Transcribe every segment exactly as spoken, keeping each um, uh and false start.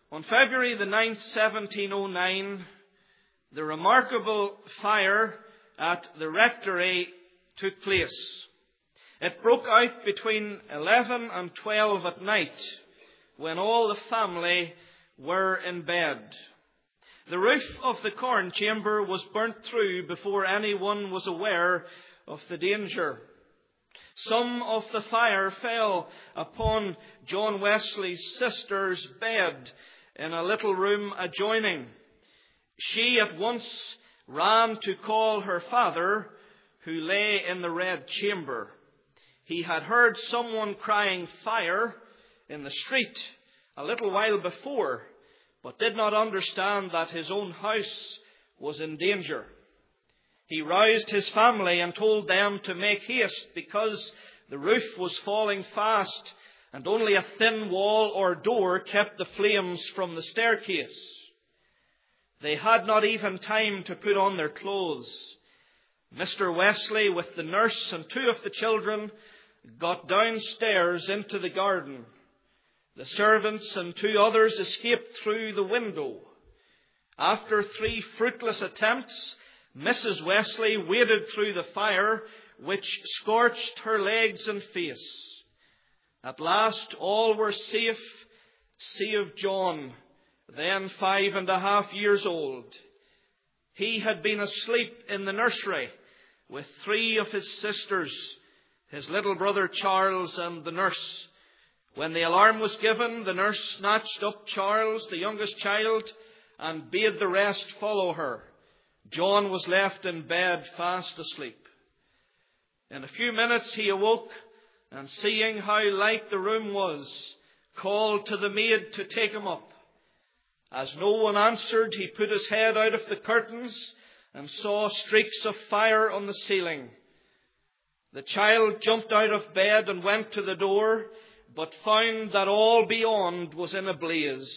On February the ninth, seventeen oh nine, the remarkable fire at the rectory took place. It broke out between eleven and twelve at night, when all the family were in bed. The roof of the corn chamber was burnt through before anyone was aware of the danger. Some of the fire fell upon John Wesley's sister's bed in a little room adjoining. She at once ran to call her father, who lay in the red chamber. He had heard someone crying fire in the street a little while before, but did not understand that his own house was in danger. He roused his family and told them to make haste, because the roof was falling fast and only a thin wall or door kept the flames from the staircase. They had not even time to put on their clothes. Mister Wesley, with the nurse and two of the children, got downstairs into the garden. The servants and two others escaped through the window. After three fruitless attempts, Missus Wesley waded through the fire, which scorched her legs and face. At last all were safe, save John, then five and a half years old. He had been asleep in the nursery with three of his sisters, his little brother Charles and the nurse. When the alarm was given, the nurse snatched up Charles, the youngest child, and bade the rest follow her. John was left in bed fast asleep. In a few minutes he awoke, and seeing how light the room was, called to the maid to take him up. As no one answered, he put his head out of the curtains and saw streaks of fire on the ceiling. The child jumped out of bed and went to the door, but found that all beyond was in a blaze.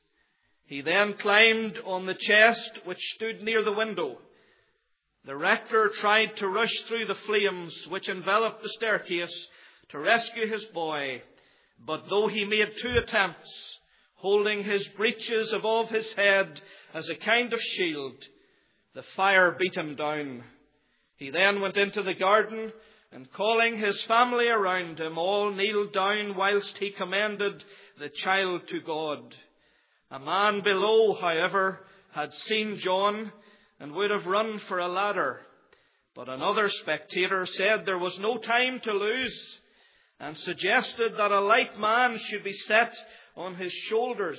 He then climbed on the chest which stood near the window. The rector tried to rush through the flames which enveloped the staircase to rescue his boy, but though he made two attempts, holding his breeches above his head as a kind of shield, the fire beat him down. He then went into the garden, and calling his family around him, all kneeled down whilst he commended the child to God. A man below, however, had seen John and would have run for a ladder. But another spectator said there was no time to lose, and suggested that a light man should be set on his shoulders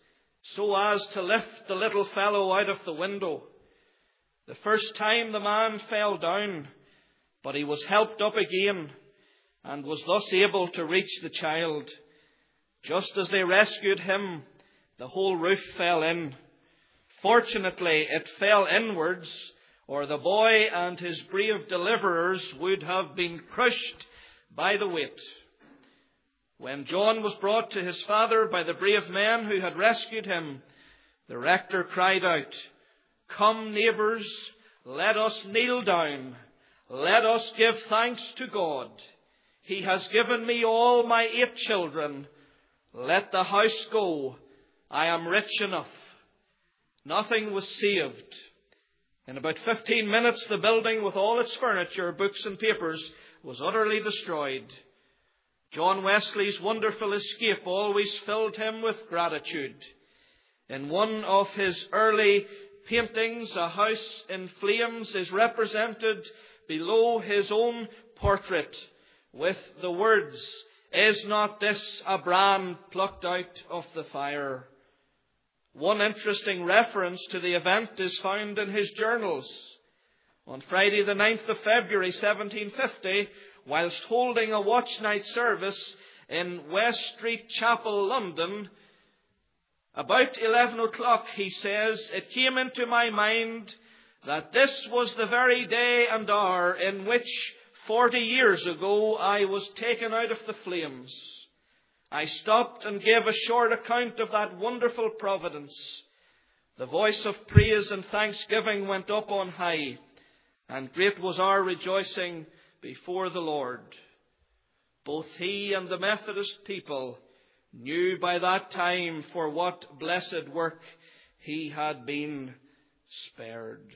so as to lift the little fellow out of the window. The first time the man fell down, but he was helped up again and was thus able to reach the child. Just as they rescued him, the whole roof fell in. Fortunately, it fell inwards, or the boy and his brave deliverers would have been crushed by the weight. When John was brought to his father by the brave men who had rescued him, the rector cried out, "Come, neighbours, let us kneel down. Let us give thanks to God. He has given me all my eight children. Let the house go. I am rich enough." Nothing was saved. In about fifteen minutes, the building with all its furniture, books and papers was utterly destroyed. John Wesley's wonderful escape always filled him with gratitude. In one of his early paintings, a house in flames is represented below his own portrait with the words, "Is not this a brand plucked out of the fire?" One interesting reference to the event is found in his journals. On Friday the ninth of February seventeen fifty, whilst holding a watch night service in West Street Chapel, London, about eleven o'clock, he says, "It came into my mind that this was the very day and hour in which forty years ago I was taken out of the flames. I stopped and gave a short account of that wonderful providence. The voice of praise and thanksgiving went up on high, and great was our rejoicing before the Lord." Both he and the Methodist people knew by that time for what blessed work he had been spared.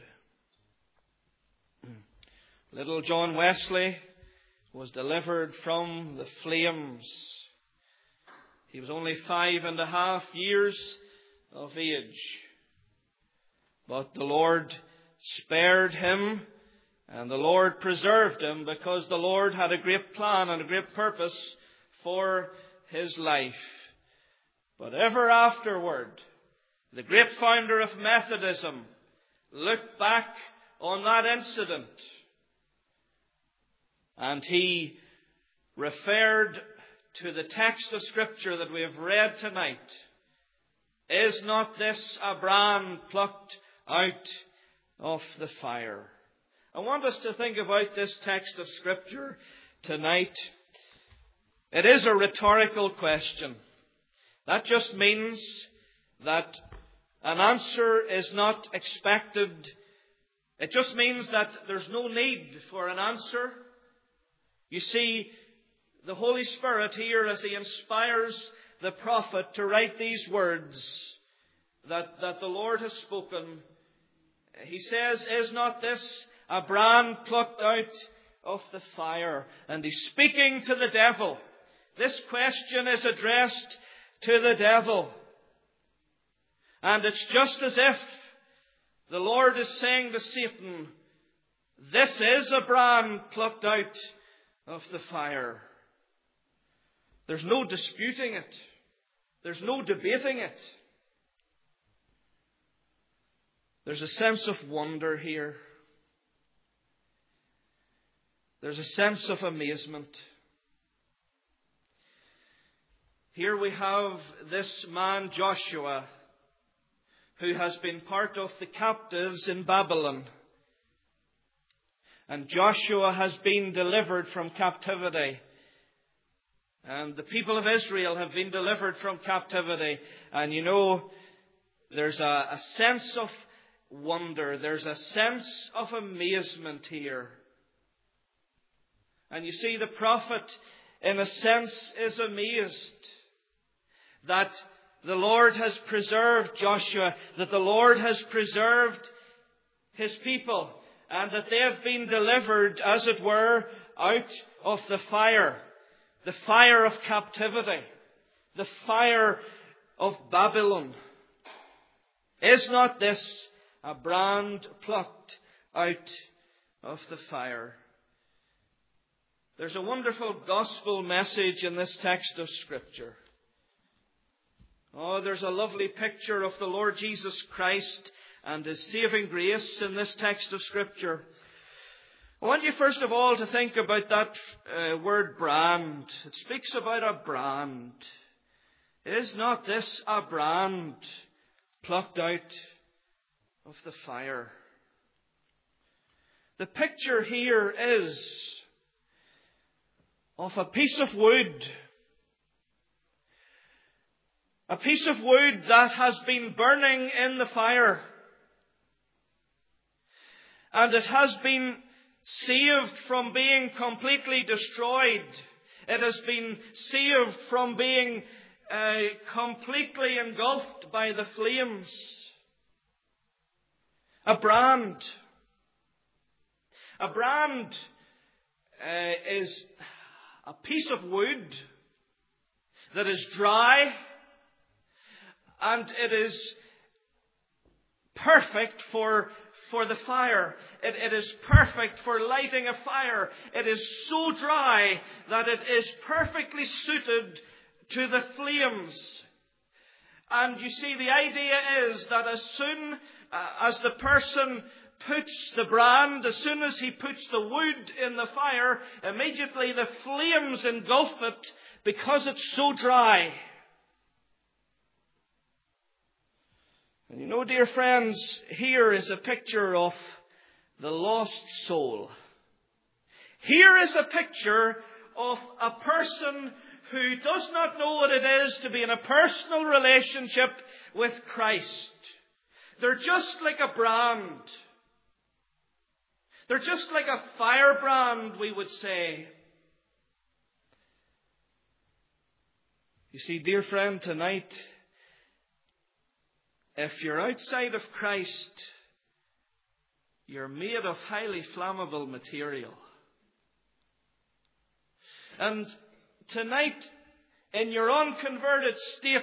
Little John Wesley was delivered from the flames. He was only five and a half years of age. But the Lord spared him, and the Lord preserved him, because the Lord had a great plan and a great purpose for his life. But ever afterward, the great founder of Methodism looked back on that incident, and he referred to the text of Scripture that we have read tonight. Is not this a brand plucked out of the fire? I want us to think about this text of Scripture tonight. It is a rhetorical question. That just means that an answer is not expected. It just means that there's no need for an answer. You see, the Holy Spirit here, as He inspires the prophet to write these words that, that the Lord has spoken, He says, is not this a brand plucked out of the fire? And He's speaking to the devil. This question is addressed to the devil. And it's just as if the Lord is saying to Satan, this is a brand plucked out of the fire. There's no disputing it. There's no debating it. There's a sense of wonder here. There's a sense of amazement. Here we have this man Joshua, who has been part of the captives in Babylon. And Joshua has been delivered from captivity. And the people of Israel have been delivered from captivity. And you know, there's a, a sense of wonder. There's a sense of amazement here. And you see, the prophet, in a sense, is amazed that the Lord has preserved Joshua, that the Lord has preserved His people, and that they have been delivered, as it were, out of the fire. The fire of captivity. The fire of Babylon. Is not this a brand plucked out of the fire? There's a wonderful gospel message in this text of Scripture. Oh, there's a lovely picture of the Lord Jesus Christ and His saving grace in this text of Scripture. I want you first of all to think about that uh, word brand. It speaks about a brand. Is not this a brand plucked out of the fire? The picture here is of a piece of wood. A piece of wood that has been burning in the fire. And it has been saved from being completely destroyed. It has been saved from being uh, completely engulfed by the flames. A brand. A brand uh, is a piece of wood that is dry, and it is perfect for, for the fire. It, it is perfect for lighting a fire. It is so dry that it is perfectly suited to the flames. And you see, the idea is that as soon uh, as the person puts the brand, as soon as he puts the wood in the fire, immediately the flames engulf it because it's so dry. And you know, dear friends, here is a picture of the lost soul. Here is a picture of a person who does not know what it is to be in a personal relationship with Christ. They're just like a brand. They're just like a firebrand, we would say. You see, dear friend, tonight, if you're outside of Christ, you're made of highly flammable material. And tonight, in your unconverted state,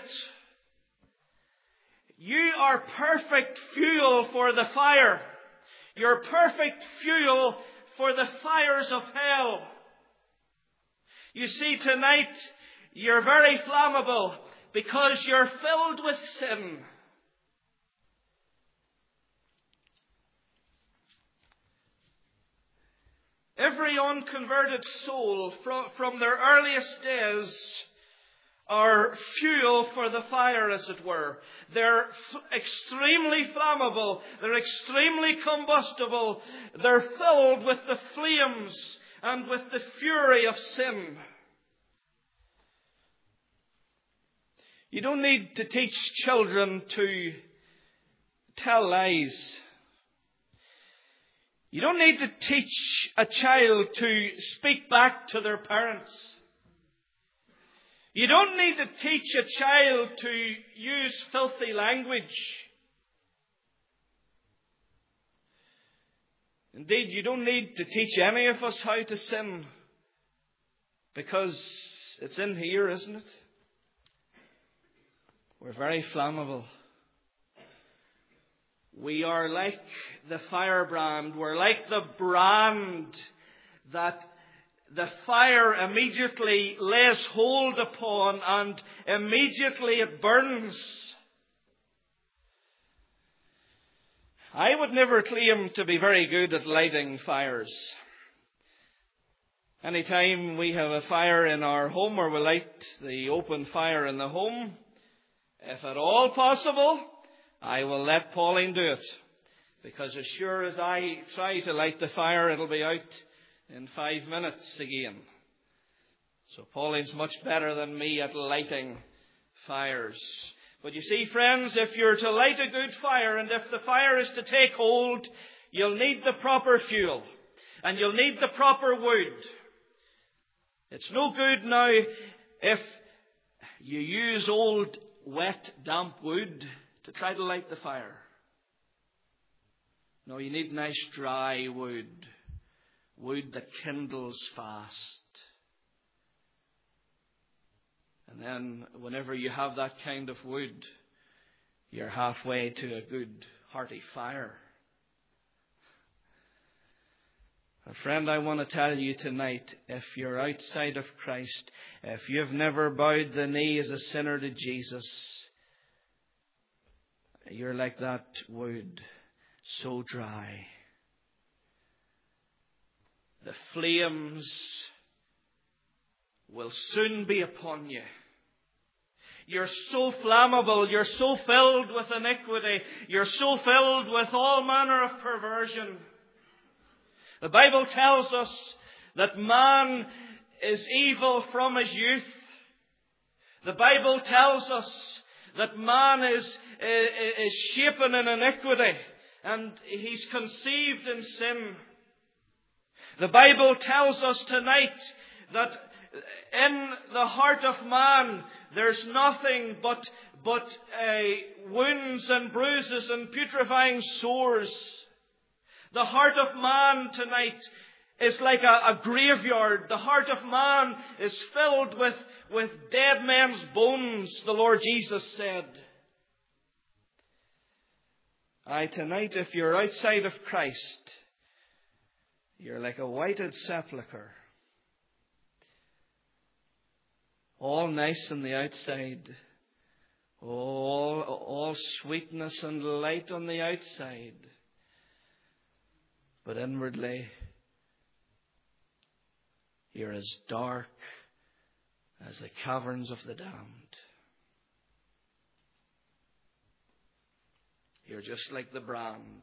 you are perfect fuel for the fire. You're perfect fuel for the fires of hell. You see, tonight, you're very flammable because you're filled with sin. Every unconverted soul from, from their earliest days are fuel for the fire, as it were. They're f- extremely flammable. They're extremely combustible. They're filled with the flames and with the fury of sin. You don't need to teach children to tell lies. You don't need to teach a child to speak back to their parents. You don't need to teach a child to use filthy language. Indeed, you don't need to teach any of us how to sin, because it's in here, isn't it? We're very flammable. We are like the firebrand. We're like the brand that the fire immediately lays hold upon and immediately it burns. I would never claim to be very good at lighting fires. Anytime we have a fire in our home or we light the open fire in the home, if at all possible, I will let Pauline do it. Because as sure as I try to light the fire, it'll be out in five minutes again. So Pauline's much better than me at lighting fires. But you see, friends, if you're to light a good fire, and if the fire is to take hold, you'll need the proper fuel. And you'll need the proper wood. It's no good now if you use old, wet, damp wood to try to light the fire. No, you need nice dry wood. Wood that kindles fast. And then whenever you have that kind of wood, you're halfway to a good hearty fire. And friend, I want to tell you tonight, if you're outside of Christ, if you've never bowed the knee as a sinner to Jesus, you're like that wood, so dry. The flames will soon be upon you. You're so flammable, you're so filled with iniquity, you're so filled with all manner of perversion. The Bible tells us that man is evil from his youth. The Bible tells us that man is, is shapen in iniquity and he's conceived in sin. The Bible tells us tonight that in the heart of man there's nothing but, but uh, wounds and bruises and putrefying sores. The heart of man tonight is like a, a graveyard. The heart of man is filled with, with dead men's bones, the Lord Jesus said. Aye, tonight, if you're outside of Christ, you're like a whited sepulchre. All nice on the outside. All, all sweetness and light on the outside. But inwardly, you're as dark as the caverns of the damned. You're just like the brand.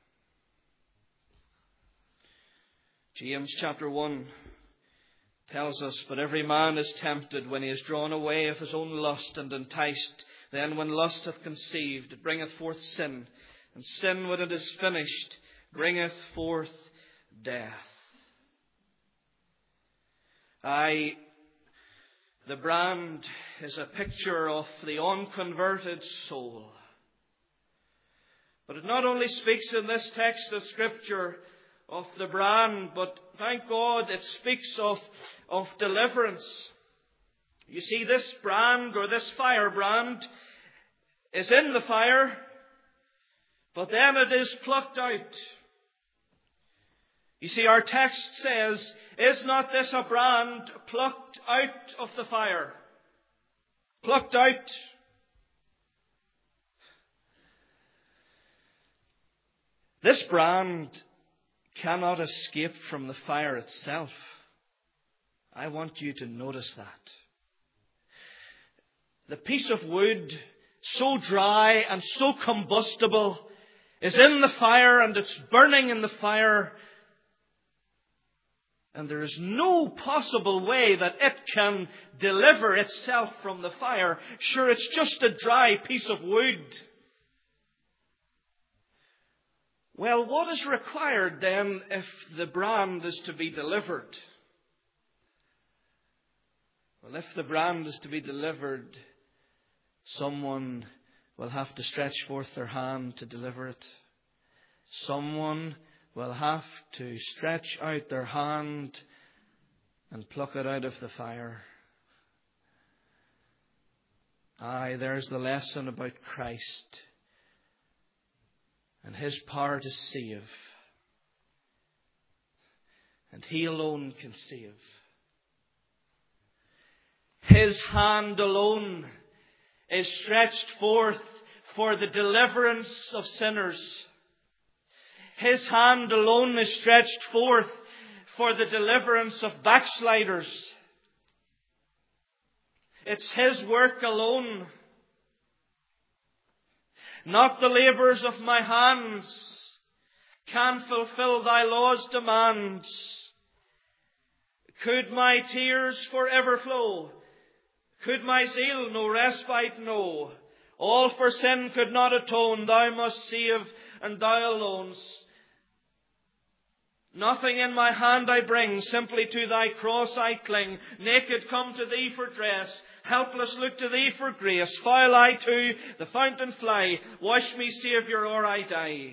James chapter one tells us, but every man is tempted when he is drawn away of his own lust and enticed. Then when lust hath conceived, it bringeth forth sin. And sin, when it is finished, bringeth forth death. I, The brand is a picture of the unconverted soul. But it not only speaks in this text of Scripture of the brand, but thank God it speaks of, of deliverance. You see, this brand or this firebrand is in the fire, but then it is plucked out. You see, our text says, is not this a brand plucked out of the fire? Plucked out. This brand cannot escape from the fire itself. I want you to notice that. The piece of wood, so dry and so combustible, is in the fire and it's burning in the fire. And there is no possible way that it can deliver itself from the fire. Sure, it's just a dry piece of wood. Well, what is required then if the brand is to be delivered? Well, if the brand is to be delivered, someone will have to stretch forth their hand to deliver it. Someone will have to stretch out their hand and pluck it out of the fire. Aye, there's the lesson about Christ and His power to save. And He alone can save. His hand alone is stretched forth for the deliverance of sinners. His hand alone is stretched forth for the deliverance of backsliders. It's His work alone. Not the labours of my hands can fulfill thy law's demands. Could my tears forever flow? Could my zeal no respite know? All for sin could not atone. Thou must save, and thou alone. Nothing in my hand I bring, simply to thy cross I cling. Naked come to thee for dress, helpless look to thee for grace. Foul I to the fountain fly, wash me, Saviour, or I die.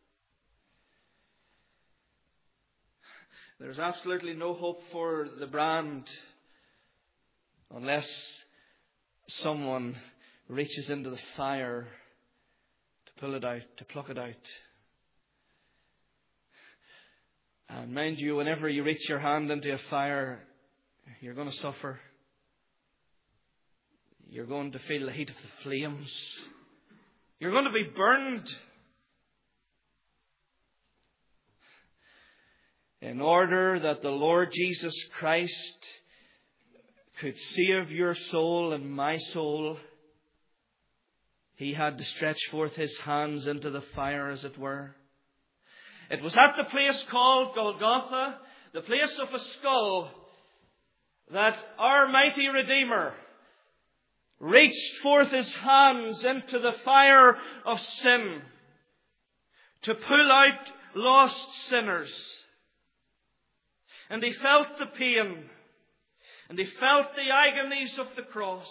There's absolutely no hope for the brand unless someone reaches into the fire to pull it out, to pluck it out. And mind you, whenever you reach your hand into a fire, you're going to suffer. You're going to feel the heat of the flames. You're going to be burned. In order that the Lord Jesus Christ could save your soul and my soul, He had to stretch forth His hands into the fire, as it were. It was at the place called Golgotha, the place of a skull, that our mighty Redeemer reached forth His hands into the fire of sin to pull out lost sinners. And He felt the pain, and He felt the agonies of the cross.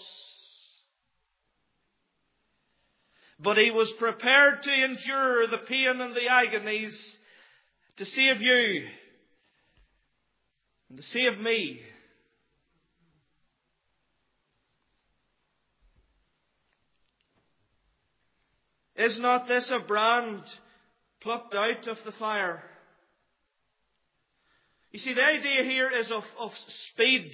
But He was prepared to endure the pain and the agonies to save you and to save me. Is not this a brand plucked out of the fire? You see, the idea here is of, of speed.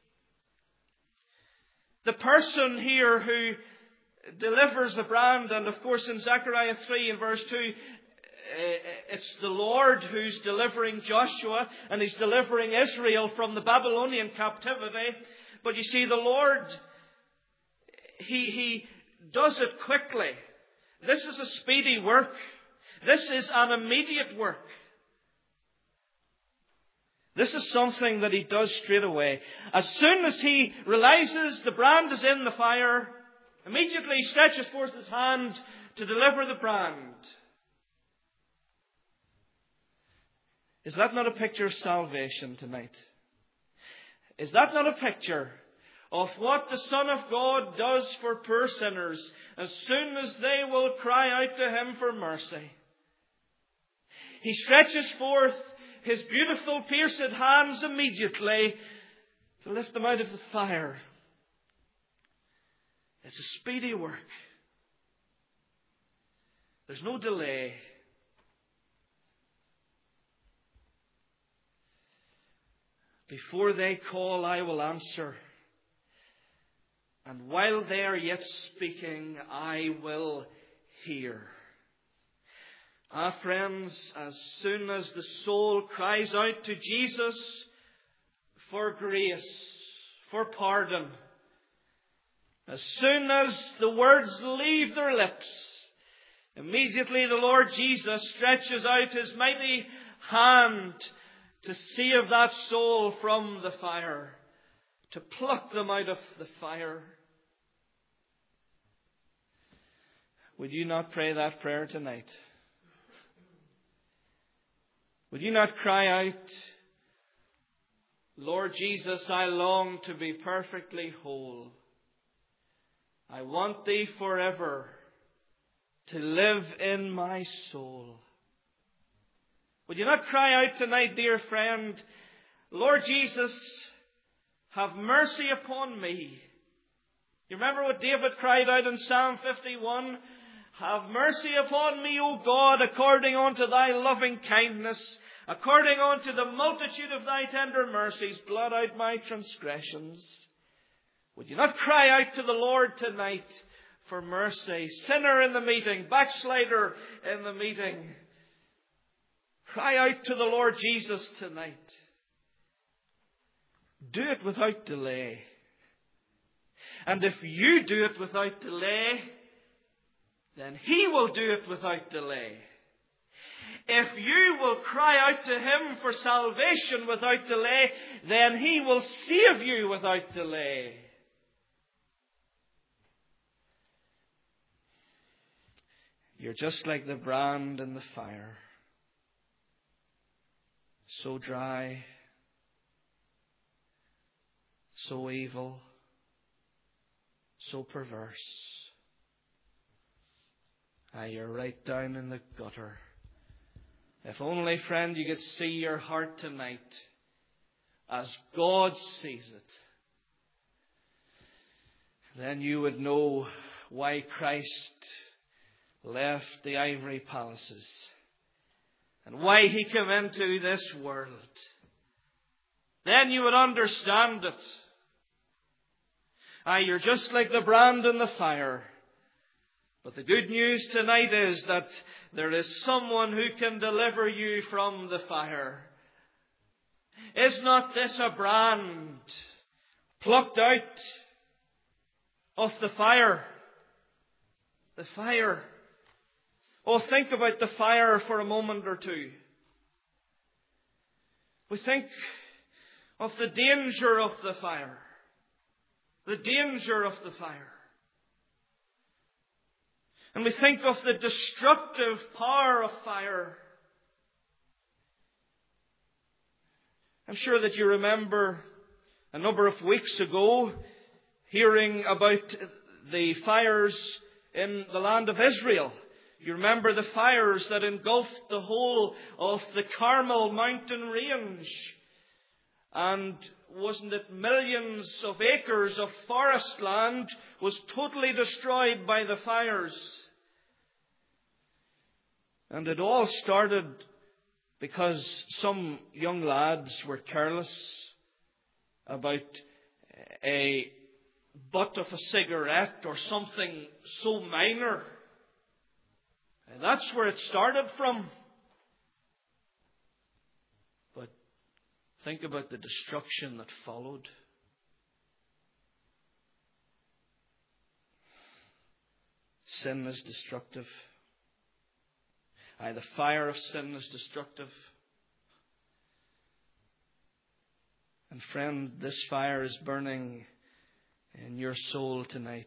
The person here who delivers the brand, and of course in Zechariah three and verse two, it's the Lord who's delivering Joshua, and He's delivering Israel from the Babylonian captivity. But you see, the Lord, He, he does it quickly. This is a speedy work. This is an immediate work. This is something that He does straight away. As soon as He realizes the brand is in the fire, immediately He stretches forth His hand to deliver the brand. Is that not a picture of salvation tonight? Is that not a picture of what the Son of God does for poor sinners as soon as they will cry out to Him for mercy. He stretches forth His beautiful pierced hands immediately to lift them out of the fire. It's a speedy work. There's no delay. Before they call, I will answer. And while they are yet speaking, I will hear. Ah, friends, as soon as the soul cries out to Jesus for grace, for pardon, as soon as the words leave their lips, immediately the Lord Jesus stretches out His mighty hand to save that soul from the fire, to pluck them out of the fire. Would you not pray that prayer tonight? Would you not cry out, Lord Jesus, I long to be perfectly whole. I want Thee forever to live in my soul. Would you not cry out tonight, dear friend, Lord Jesus, have mercy upon me. You remember what David cried out in Psalm fifty-one? Have mercy upon me, O God, according unto Thy loving kindness, according unto the multitude of Thy tender mercies, blot out my transgressions. Would you not cry out to the Lord tonight for mercy? Sinner in the meeting, backslider in the meeting. Cry out to the Lord Jesus tonight. Do it without delay. And if you do it without delay, then He will do it without delay. If you will cry out to Him for salvation without delay, then He will save you without delay. You're just like the brand in the fire. So dry, so evil, so perverse. Ah, you're right down in the gutter. If only, friend, you could see your heart tonight as God sees it, then you would know why Christ left the ivory palaces and why He came into this world. Then you would understand it. Ah, you're just like the brand in the fire. But the good news tonight is that there is someone who can deliver you from the fire. Is not this a brand plucked out of the fire? The fire. Oh, think about the fire for a moment or two. We think of the danger of the fire. The danger of the fire. And we think of the destructive power of fire. I'm sure that you remember a number of weeks ago hearing about the fires in the land of Israel. You remember the fires that engulfed the whole of the Carmel mountain range. And wasn't it millions of acres of forest land was totally destroyed by the fires? And it all started because some young lads were careless about a butt of a cigarette or something so minor. And that's where it started from. But think about the destruction that followed. Sin is destructive. Aye, the fire of sin is destructive. And friend, this fire is burning in your soul tonight.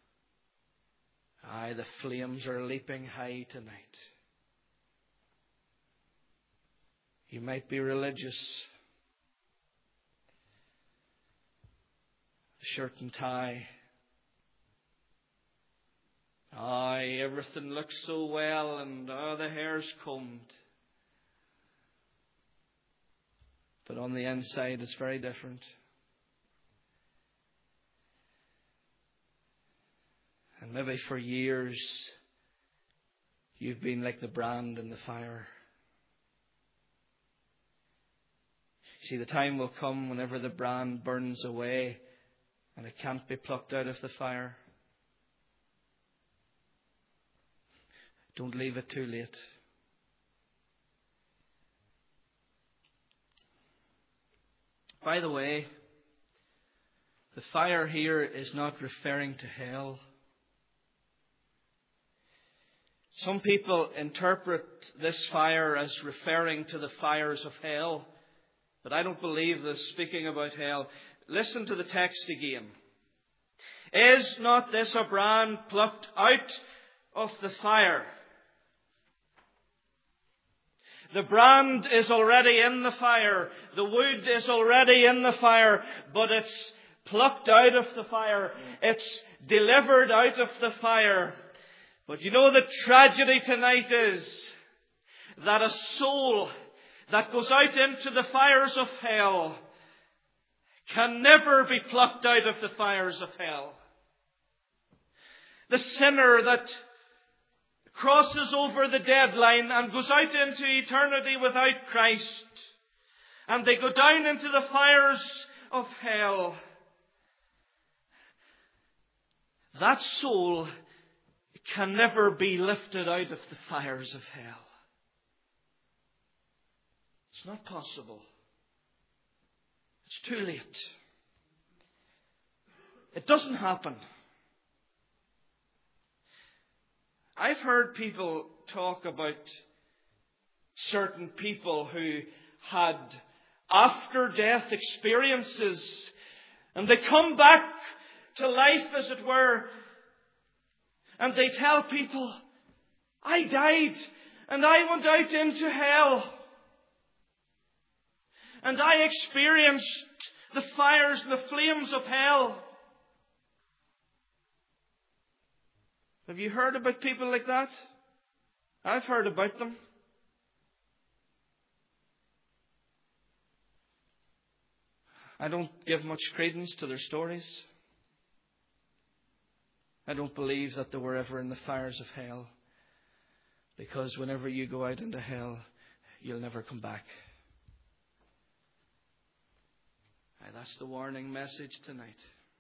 Aye, the flames are leaping high tonight. You might be religious. the shirt and tie. Aye, everything looks so well, and oh, the hair's combed. But on the inside, it's very different. And maybe for years, you've been like the brand in the fire. See, the time will come whenever the brand burns away and it can't be plucked out of the fire. Don't leave it too late. By the way, the fire here is not referring to hell. Some people interpret this fire as referring to the fires of hell, but I don't believe this speaking about hell. Listen to the text again. Is not this a brand plucked out of the fire? The brand is already in the fire. The wood is already in the fire, but it's plucked out of the fire. It's delivered out of the fire. But you know, the tragedy tonight is that a soul that goes out into the fires of hell can never be plucked out of the fires of hell. The sinner that crosses over the deadline and goes out into eternity without Christ, and they go down into the fires of hell, that soul can never be lifted out of the fires of hell. It's not possible. It's too late. It doesn't happen. I've heard people talk about certain people who had after-death experiences, and they come back to life, as it were, and they tell people, I died and I went out into hell and I experienced the fires and the flames of hell. Have you heard about people like that? I've heard about them. I don't give much credence to their stories. I don't believe that they were ever in the fires of hell, because whenever you go out into hell, you'll never come back. Aye, that's the warning message tonight.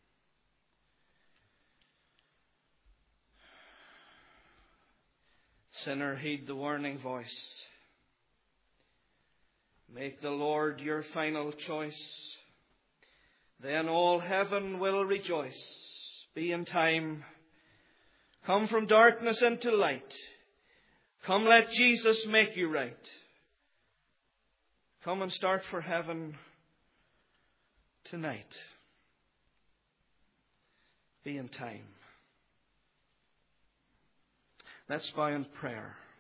Sinner, heed the warning voice. Make the Lord your final choice. Then all heaven will rejoice. Be in time. Come from darkness into light. Come, let Jesus make you right. Come and start for heaven tonight. Be in time. Let's bow in prayer.